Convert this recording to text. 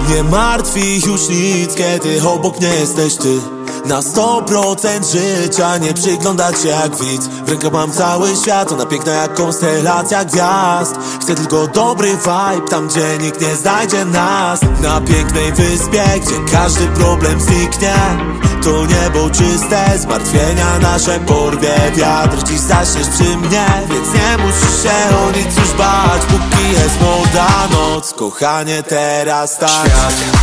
Nie martwi ich już nic, kiedy obok mnie jesteś ty. Na 100% życia nie przyglądać się jak widz. W ręku mam cały świat, ona piękna jak konstelacja gwiazd. Chcę tylko dobry vibe, tam gdzie nikt nie znajdzie nas. Na pięknej wyspie, gdzie każdy problem zniknie. To niebo czyste, zmartwienia nasze porwie wiatr. Dziś zaśniesz przy mnie, więc nie musisz się o nic już bać. Póki jest młoda noc, kochanie teraz tak. Świat